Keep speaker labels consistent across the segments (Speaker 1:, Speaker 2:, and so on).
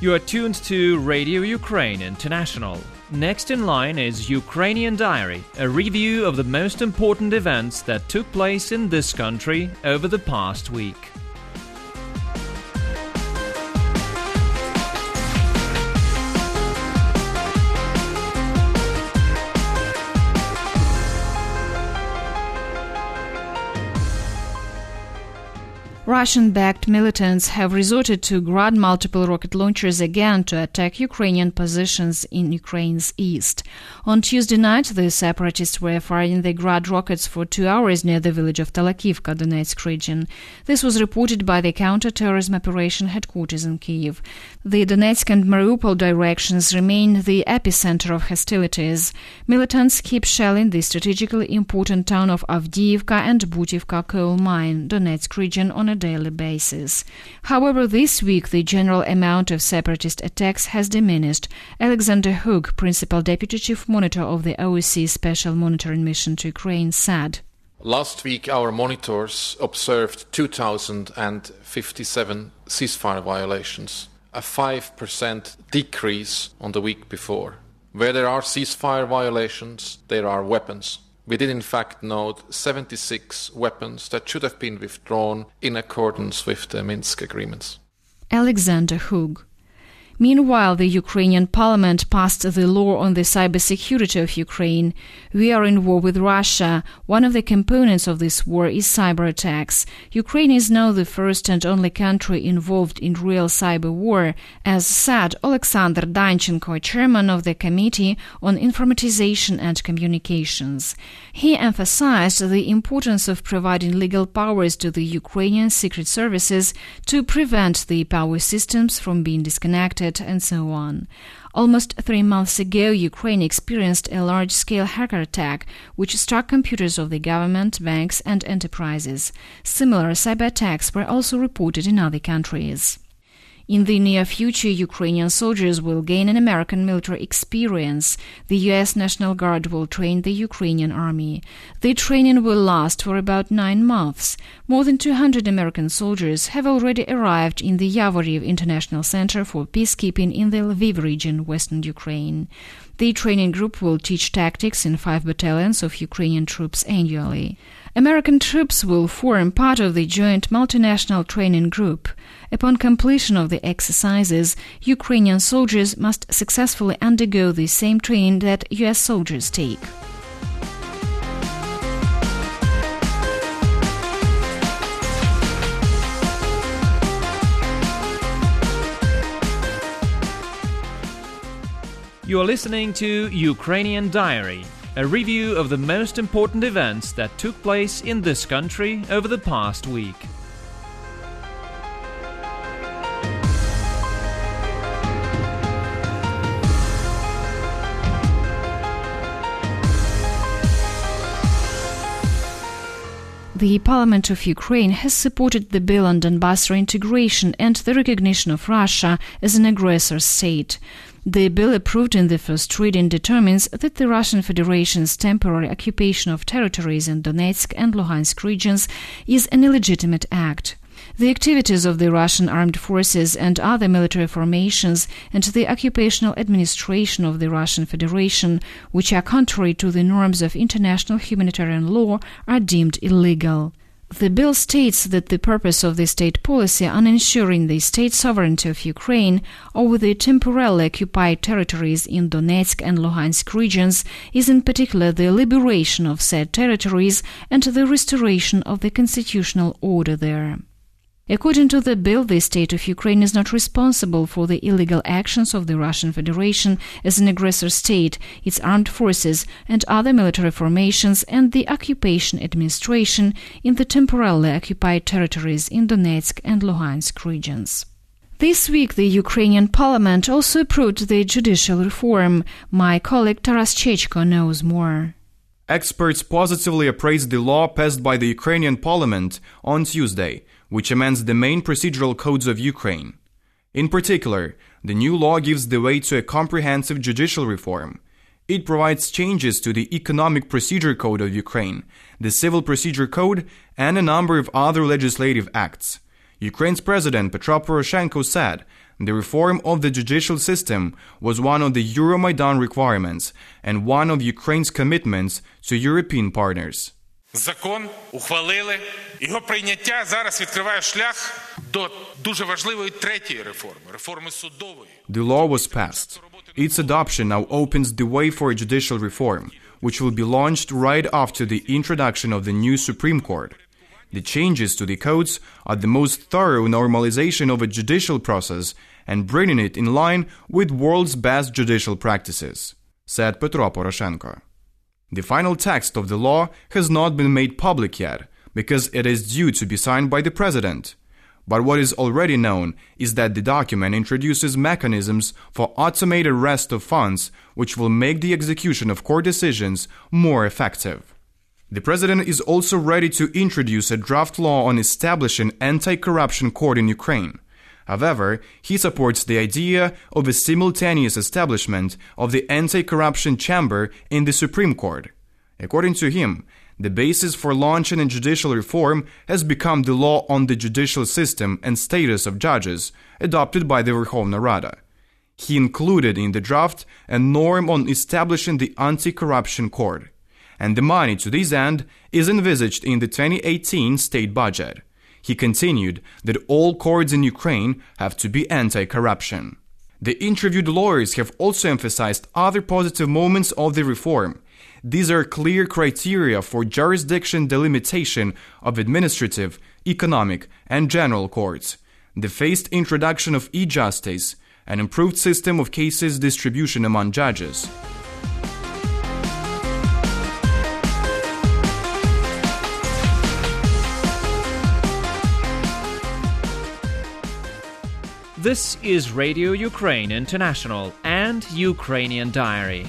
Speaker 1: You are tuned to Radio Ukraine International. Next in line is Ukrainian Diary, a review of the most important events that took place in this country over the past week.
Speaker 2: Russian-backed militants have resorted to Grad multiple rocket launchers again to attack Ukrainian positions in Ukraine's east. On Tuesday night, the separatists were firing the Grad rockets for 2 hours near the village of Talakivka, Donetsk region. This was reported by the counter-terrorism operation headquarters in Kyiv. The Donetsk and Mariupol directions remain the epicenter of hostilities. Militants keep shelling the strategically important town of Avdiivka and Butivka coal mine, Donetsk region, on a daily basis. However, this week the general amount of separatist attacks has diminished. Alexander Hug, Principal Deputy Chief Monitor of the OSCE Special Monitoring Mission to Ukraine, said,
Speaker 3: "Last week our monitors observed 2,057 ceasefire violations, a 5% decrease on the week before. Where there are ceasefire violations, there are weapons. We did in fact note 76 weapons that should have been withdrawn in accordance with the Minsk agreements."
Speaker 2: Alexander Hug. Meanwhile, the Ukrainian parliament passed the law on the cybersecurity of Ukraine. We are in war with Russia. One of the components of this war is cyber attacks. Ukraine is now the first and only country involved in real cyber war, as said Alexander Danchenko, chairman of the Committee on Informatization and Communications. He emphasized the importance of providing legal powers to the Ukrainian secret services to prevent the power systems from being disconnected, and so on. Almost 3 months ago, Ukraine experienced a large-scale hacker attack which struck computers of the government, banks and enterprises. Similar cyber attacks were also reported in other countries. In the near future, Ukrainian soldiers will gain an American military experience. The U.S. National Guard will train the Ukrainian army. The training will last for about 9 months. More than 200 American soldiers have already arrived in the Yavoriv International Center for Peacekeeping in the Lviv region, western Ukraine. The training group will teach tactics in 5 battalions of Ukrainian troops annually. American troops will form part of the joint multinational training group. Upon completion of the exercises, Ukrainian soldiers must successfully undergo the same training that U.S. soldiers take.
Speaker 1: You are listening to Ukrainian Diary, a review of the most important events that took place in this country over the past week.
Speaker 2: The Parliament of Ukraine has supported the bill on Donbas reintegration and the recognition of Russia as an aggressor state. The bill approved in the first reading determines that the Russian Federation's temporary occupation of territories in Donetsk and Luhansk regions is an illegitimate act. The activities of the Russian armed forces and other military formations and the occupational administration of the Russian Federation, which are contrary to the norms of international humanitarian law, are deemed illegal. The bill states that the purpose of the state policy on ensuring the state sovereignty of Ukraine over the temporarily occupied territories in Donetsk and Luhansk regions is in particular the liberation of said territories and the restoration of the constitutional order there. According to the bill, the state of Ukraine is not responsible for the illegal actions of the Russian Federation as an aggressor state, its armed forces and other military formations, and the occupation administration in the temporarily occupied territories in Donetsk and Luhansk regions. This week, the Ukrainian parliament also approved the judicial reform. My colleague Taras Chechko knows more.
Speaker 4: Experts positively appraised the law passed by the Ukrainian parliament on Tuesday, which amends the main procedural codes of Ukraine. In particular, the new law gives the way to a comprehensive judicial reform. It provides changes to the Economic Procedure Code of Ukraine, the Civil Procedure Code, and a number of other legislative acts. Ukraine's President Petro Poroshenko said the reform of the judicial system was one of the Euromaidan requirements and one of Ukraine's commitments to European partners.
Speaker 5: Закон ухвалили. Його прийняття зараз відкриває шлях до дуже важливої третьої реформи судової.
Speaker 4: The law was passed. Its adoption now opens the way for a judicial reform, which will be launched right after the introduction of the new Supreme Court. The changes to the codes are the most thorough normalization of a judicial process and bringing it in line with world's best judicial practices, said Petro Poroshenko. The final text of the law has not been made public yet, because it is due to be signed by the president. But what is already known is that the document introduces mechanisms for automated arrest of funds, which will make the execution of court decisions more effective. The president is also ready to introduce a draft law on establishing anti-corruption court in Ukraine. However, he supports the idea of a simultaneous establishment of the anti-corruption chamber in the Supreme Court. According to him, the basis for launching a judicial reform has become the law on the judicial system and status of judges, adopted by the Verkhovna Rada. He included in the draft a norm on establishing the anti-corruption court, and the money to this end is envisaged in the 2018 state budget. He continued that all courts in Ukraine have to be anti-corruption. The interviewed lawyers have also emphasized other positive moments of the reform. These are clear criteria for jurisdiction delimitation of administrative, economic, and general courts, the phased introduction of e-justice, an improved system of cases distribution among judges.
Speaker 1: This is Radio Ukraine International and Ukrainian Diary.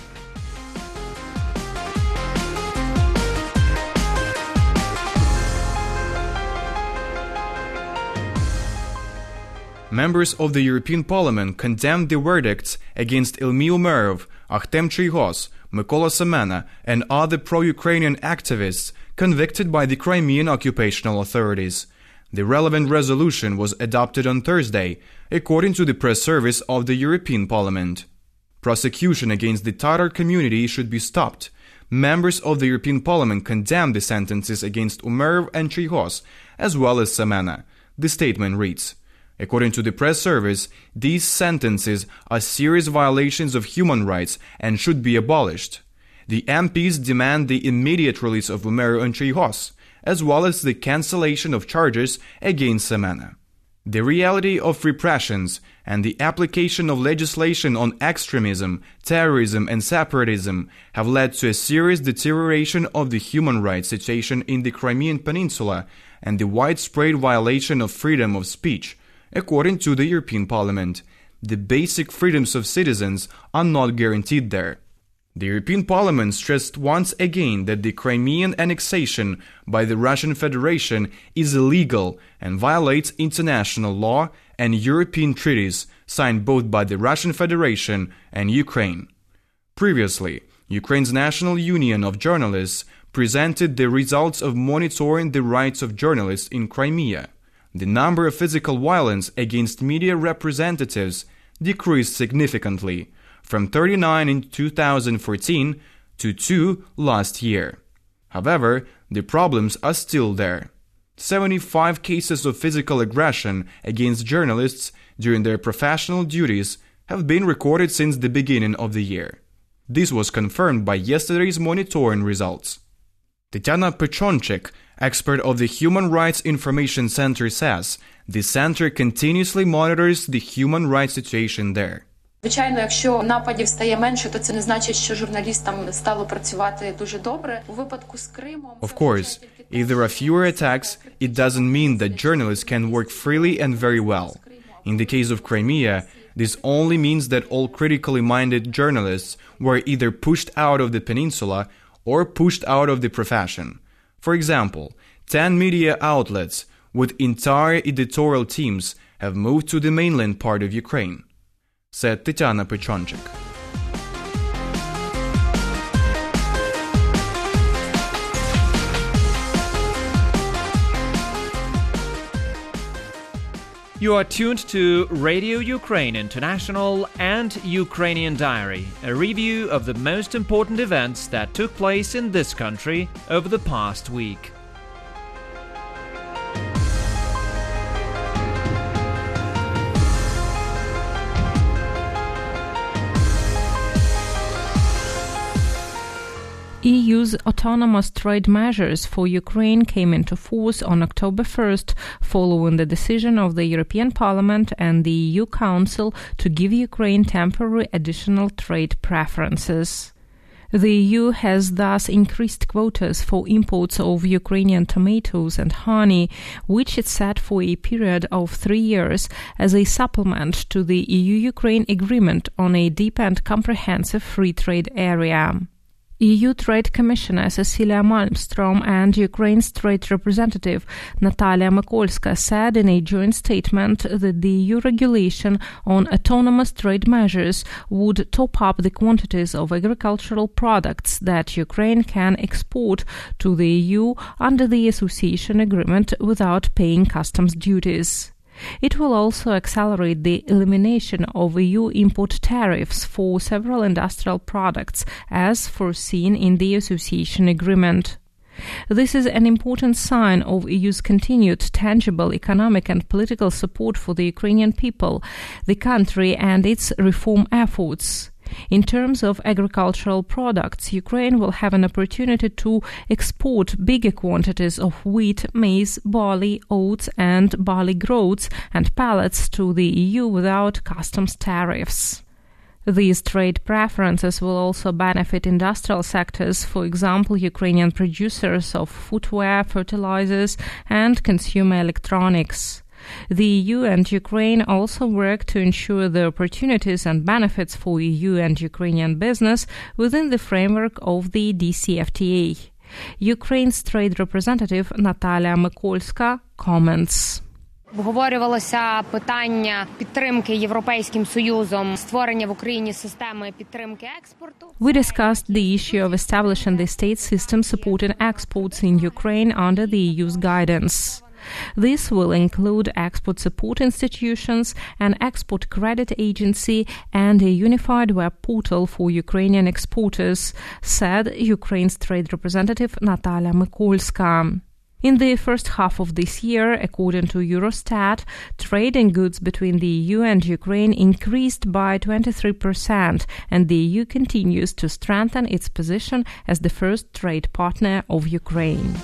Speaker 4: Members of the European Parliament condemned the verdicts against Ilmy Umerov, Artem Chiygoz, Mykola Semena, and other pro-Ukrainian activists convicted by the Crimean occupational authorities. The relevant resolution was adopted on Thursday, according to the press service of the European Parliament. Prosecution against the Tatar community should be stopped. Members of the European Parliament condemned the sentences against Umerov and Chiygoz, as well as Semena. The statement reads, according to the press service, these sentences are serious violations of human rights and should be abolished. The MPs demand the immediate release of Umerov and Chiygoz, as well as the cancellation of charges against Semena. The reality of repressions and the application of legislation on extremism, terrorism, and separatism have led to a serious deterioration of the human rights situation in the Crimean Peninsula and the widespread violation of freedom of speech. According to the European Parliament, the basic freedoms of citizens are not guaranteed there. The European Parliament stressed once again that the Crimean annexation by the Russian Federation is illegal and violates international law and European treaties signed both by the Russian Federation and Ukraine. Previously, Ukraine's National Union of Journalists presented the results of monitoring the rights of journalists in Crimea. The number of physical violence against media representatives decreased significantly, from 39 in 2014 to 2 last year. However, the problems are still there. 75 cases of physical aggression against journalists during their professional duties have been recorded since the beginning of the year. This was confirmed by yesterday's monitoring results. Tatiana Pechonchik, expert of the Human Rights Information Center, says the center continuously monitors the human rights situation there.
Speaker 6: Звичайно, якщо нападів стає менше, то це не значить, що журналістам стало працювати дуже добре. У випадку з Кримом...
Speaker 4: Of course, if there are fewer attacks, it doesn't mean that journalists can work freely and very well. In the case of Crimea, this only means that all critically minded journalists were either pushed out of the peninsula or pushed out of the profession. For example, 10 media outlets with entire editorial teams have moved to the mainland part of Ukraine, said Tatiana Pechonchik.
Speaker 1: You are tuned to Radio Ukraine International and Ukrainian Diary, a review of the most important events that took place in this country over the past week.
Speaker 7: EU's autonomous trade measures for Ukraine came into force on October 1st, following the decision of the European Parliament and the EU Council to give Ukraine temporary additional trade preferences. The EU has thus increased quotas for imports of Ukrainian tomatoes and honey, which it set for a period of 3 years as a supplement to the EU-Ukraine agreement on a deep and comprehensive free trade area. EU Trade Commissioner Cecilia Malmström and Ukraine's trade representative Natalia Mikolska said in a joint statement that the EU regulation on autonomous trade measures would top up the quantities of agricultural products that Ukraine can export to the EU under the association agreement without paying customs duties. It will also accelerate the elimination of EU import tariffs for several industrial products, as foreseen in the association agreement. This is an important sign of EU's continued tangible economic and political support for the Ukrainian people, the country, and its reform efforts. In terms of agricultural products, Ukraine will have an opportunity to export bigger quantities of wheat, maize, barley, oats, and barley groats and pellets to the EU without customs tariffs. These trade preferences will also benefit industrial sectors, for example, Ukrainian producers of footwear, fertilizers, and consumer electronics. The EU and Ukraine also work to ensure the opportunities and benefits for EU and Ukrainian business within the framework of the DCFTA. Ukraine's trade representative Natalia Mikolska comments.
Speaker 8: Обговорювалося питання підтримки Європейським Союзом створення в Україні системи підтримки експорту.
Speaker 7: We discussed the issue of establishing the state system supporting exports in Ukraine under the EU's guidance. This will include export support institutions, an export credit agency, and a unified web portal for Ukrainian exporters, said Ukraine's trade representative Natalia Mikolska. In the first half of this year, according to Eurostat, trade in goods between the EU and Ukraine increased by 23%, and the EU continues to strengthen its position as the first trade partner of Ukraine.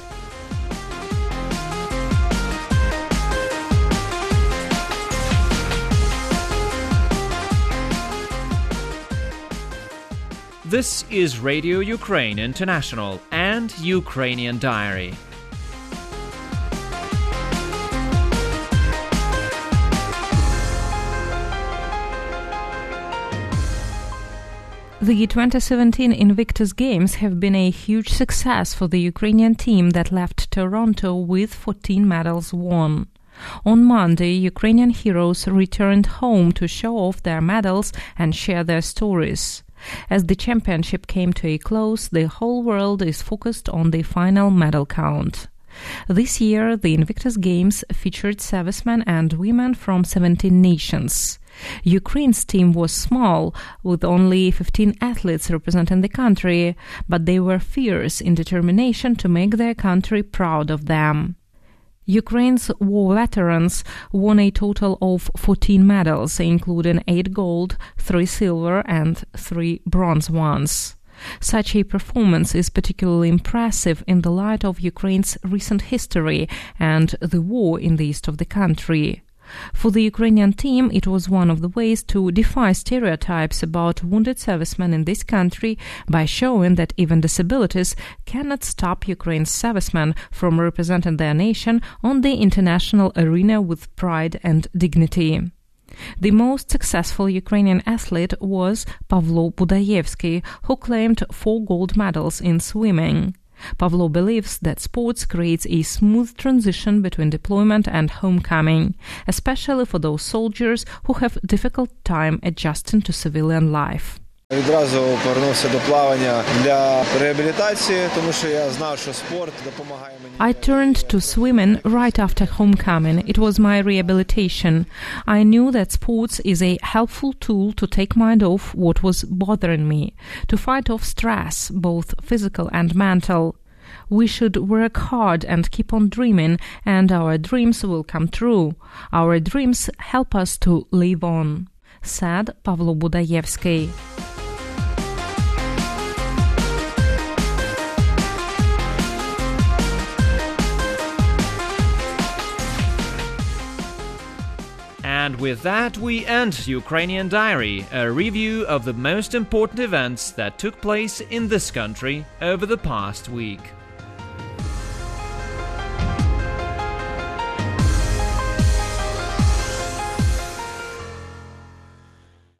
Speaker 1: This is Radio Ukraine International and Ukrainian Diary.
Speaker 7: The 2017 Invictus Games have been a huge success for the Ukrainian team that left Toronto with 14 medals won. On Monday, Ukrainian heroes returned home to show off their medals and share their stories. As the championship came to a close, the whole world is focused on the final medal count. This year, the Invictus Games featured servicemen and women from 17 nations. Ukraine's team was small, with only 15 athletes representing the country, but they were fierce in determination to make their country proud of them. Ukraine's war veterans won a total of 14 medals, including 8 gold, 3 silver, and 3 bronze ones. Such a performance is particularly impressive in the light of Ukraine's recent history and the war in the east of the country. For the Ukrainian team, it was one of the ways to defy stereotypes about wounded servicemen in this country by showing that even disabilities cannot stop Ukraine's servicemen from representing their nation on the international arena with pride and dignity. The most successful Ukrainian athlete was Pavlo Budaevsky, who claimed 4 gold medals in swimming. Pavlo believes that sports creates a smooth transition between deployment and homecoming, especially for those soldiers who have difficult time adjusting to civilian life.
Speaker 9: Відразу повернувся до плавання для реабілітації, тому що я знав, що спорт допомагає мені.
Speaker 7: I turned to swimming right after homecoming. It was my rehabilitation. I knew that sports is a helpful tool to take mind off what was bothering me, to fight off stress, both physical and mental. We should work hard and keep on dreaming, and our dreams will come true. Our dreams help us to live on, said Pavlo Budaevsky.
Speaker 1: And with that, we end Ukrainian Diary, a review of the most important events that took place in this country over the past week.